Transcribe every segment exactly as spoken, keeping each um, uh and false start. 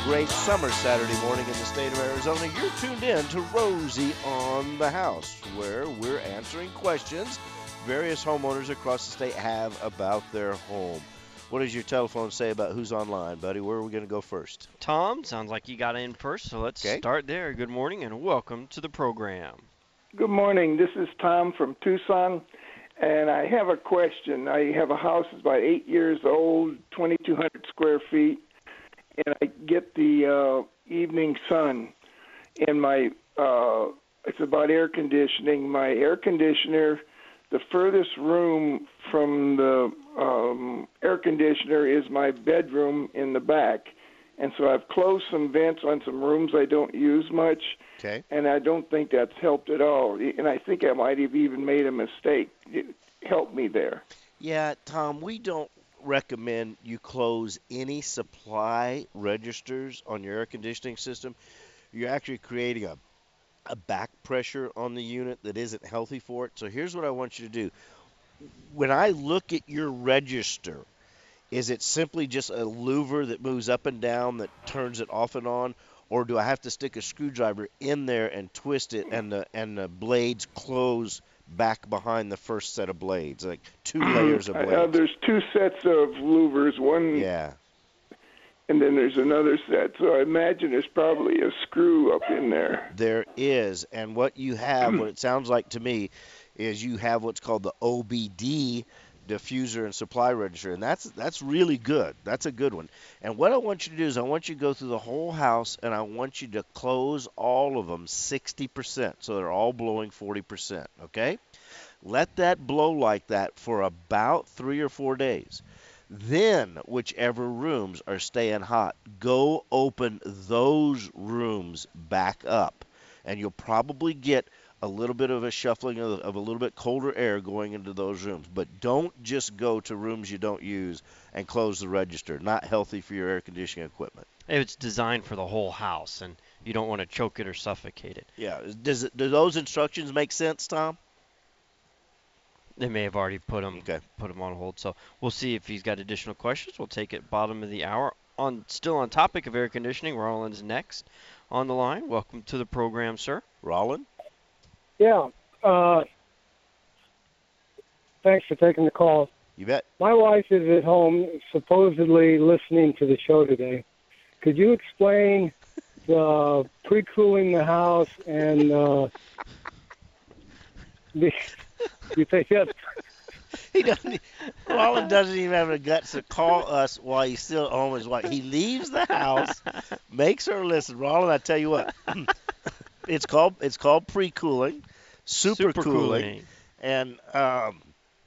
great summer Saturday morning in the state of Arizona. You're tuned in to Rosie on the House, where we're answering questions various homeowners across the state have about their home. What does your telephone say about who's online, buddy? Where are we going to go first? Tom, sounds like you got in first, so let's Okay. start there. Good morning and welcome to the program. Good morning. This is Tom from Tucson, and I have a question. I have a house that's about eight years old, twenty-two hundred square feet, and I get the uh, evening sun. And my uh, it's about air conditioning. My air conditioner, the furthest room from the um, air conditioner is my bedroom in the back. And so I've closed some vents on some rooms I don't use much, Okay. and I don't think that's helped at all. And I think I might have even made a mistake. Help me there. Yeah, Tom, we don't recommend you close any supply registers on your air conditioning system. You're actually creating a, a back pressure on the unit that isn't healthy for it. So here's what I want you to do. When I look at your register, is it simply just a louver that moves up and down that turns it off and on, or do I have to stick a screwdriver in there and twist it and the and the blades close back behind the first set of blades, like two layers of blades? Uh, there's two sets of louvers, one, Yeah. and then there's another set. So I imagine there's probably a screw up in there. There is, and what you have, what it sounds like to me, is you have what's called the O B D diffuser and supply register, and that's that's really good. That's a good one. And what I want you to do is I want you to go through the whole house, and I want you to close all of them sixty percent, so they're all blowing forty percent, okay? Let that blow like that for about three or four days. Then, whichever rooms are staying hot, go open those rooms back up, and you'll probably get a little bit of a shuffling of, of a little bit colder air going into those rooms. But don't just go to rooms you don't use and close the register. Not healthy for your air conditioning equipment. It's designed for the whole house, and you don't want to choke it or suffocate it. Yeah. Does it, do those instructions make sense, Tom? They may have already put him Okay. put him on hold, so we'll see if he's got additional questions. We'll take it bottom of the hour. On still on topic of air conditioning, Roland's next on the line. Welcome to the program, sir. Roland? Yeah. Uh, thanks for taking the call. You bet. My wife is at home supposedly listening to the show today. Could you explain the pre-cooling the house and uh, the, you think that He doesn't. Roland doesn't even have the guts to call us while he's still at home with his wife. He leaves the house, makes her listen. Roland, I tell you what, it's called it's called pre-cooling, super, Super cooling, cooling. and um,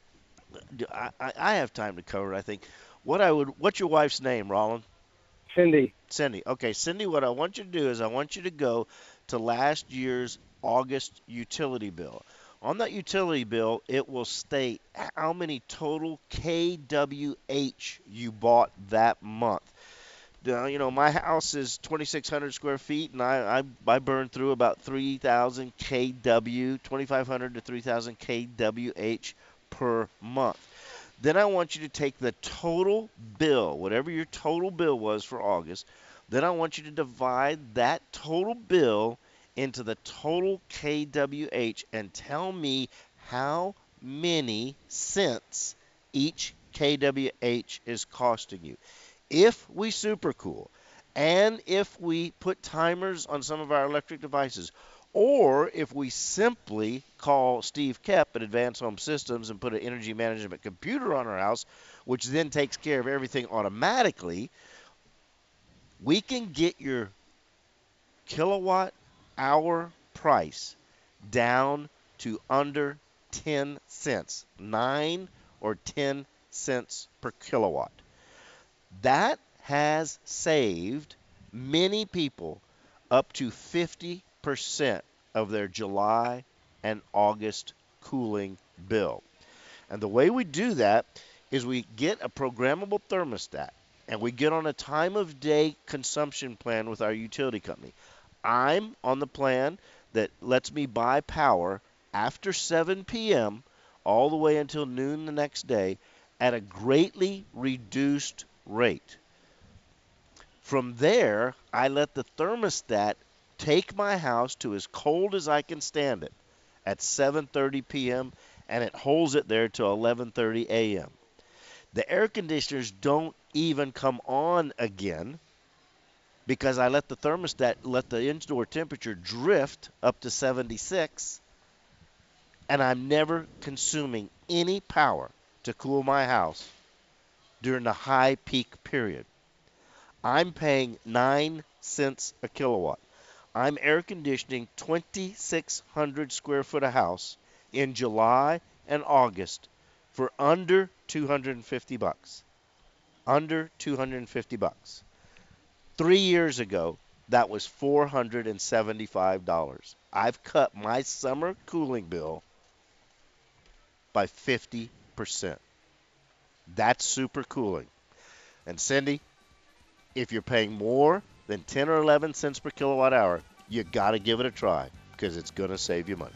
I, I I have time to cover it, I think. What I would, what's your wife's name, Roland? Cindy? Cindy. Okay, Cindy, what I want you to do is I want you to go to last year's August utility bill. On that utility bill, it will state how many total K W H you bought that month. Now, you know, my house is twenty-six hundred square feet, and I, I, I burn through about three thousand K W, twenty-five hundred to three thousand K W H per month. Then I want you to take the total bill, whatever your total bill was for August, then I want you to divide that total bill into the total K W H and tell me how many cents each K W H is costing you. If we supercool and if we put timers on some of our electric devices, or if we simply call Steve Kep at Advanced Home Systems and put an energy management computer on our house, which then takes care of everything automatically, we can get your kilowatt hour price down to under ten cents, nine or ten cents per kilowatt. That has saved many people up to fifty percent of their July and August cooling bill. And the way we do that is we get a programmable thermostat and we get on a time of day consumption plan with our utility company. I'm on the plan that lets me buy power after seven p.m. all the way until noon the next day at a greatly reduced rate. From there, I let the thermostat take my house to as cold as I can stand it at seven thirty p.m. and it holds it there till eleven thirty a.m. The air conditioners don't even come on again because I let the thermostat let the indoor temperature drift up to seventy-six, and I'm never consuming any power to cool my house during the high peak period. I'm paying nine cents a kilowatt. I'm air conditioning twenty-six hundred square foot of house in July and August for under two hundred fifty bucks. Under two hundred fifty bucks. Three years ago, that was four hundred seventy-five dollars. I've cut my summer cooling bill by fifty percent. That's super cooling. And Cindy, if you're paying more than ten or eleven cents per kilowatt hour, you got to give it a try because it's going to save you money.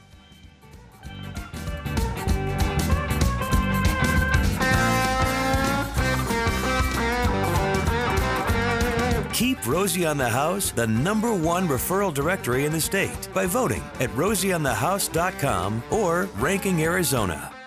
Keep Rosie on the House the number one referral directory in the state by voting at rosie on the house dot com or Ranking Arizona.